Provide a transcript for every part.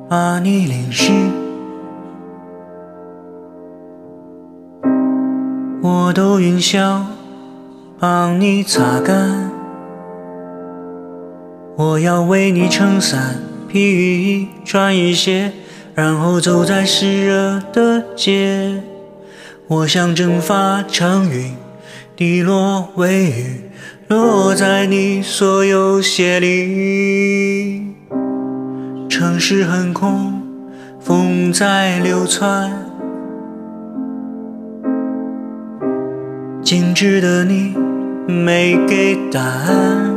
把你淋湿，我都云霄帮你擦干。我要为你撑伞，披雨衣穿雨鞋，然后走在湿热的街。我想蒸发成云，滴落为雨，落在你所有鞋里。城市很空，风在流窜，静止的你没给答案。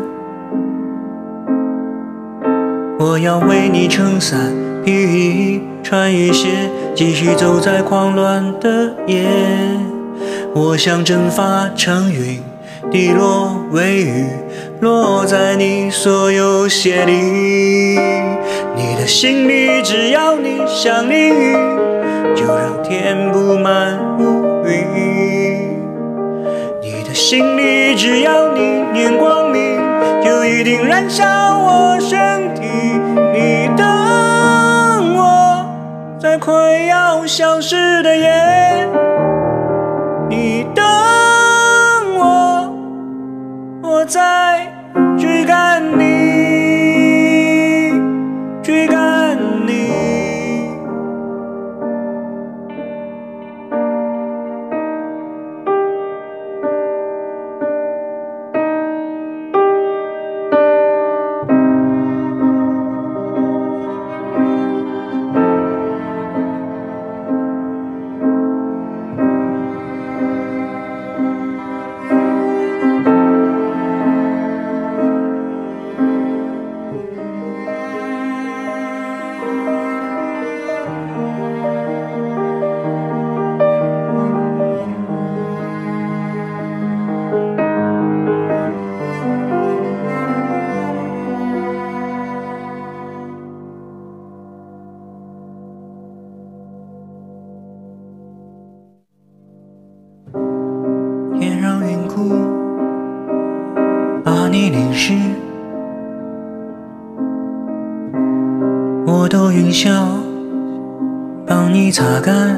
我要为你撑伞，披雨衣穿雨鞋，继续走在狂乱的夜。我想蒸发成云，滴落为雨，落在你所有鞋里。你的心里只要你想淋雨，就让天布满乌云。你的心里只要你念光明，就一定燃烧我身体。你等我在快要消失的夜，你等我，我在追赶你，追赶你。天让云哭，把你淋湿，我都云霄帮你擦干。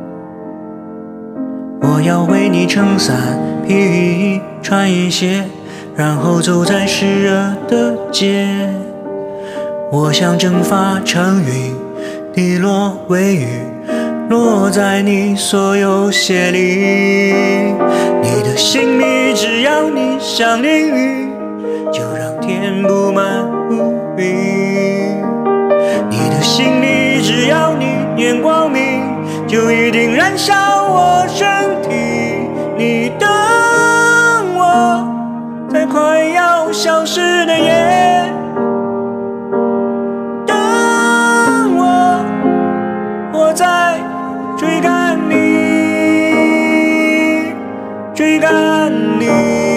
我要为你撑伞，披雨衣穿雨鞋，然后走在湿热的街。我想蒸发成云，滴落为雨，落在你所有鞋里。你的心里只要你想淋雨，就让天布满乌云。你的心里只要你念光明，就一定燃烧我身体。你等我在快要消失的夜，等我，我在追赶你，追赶你。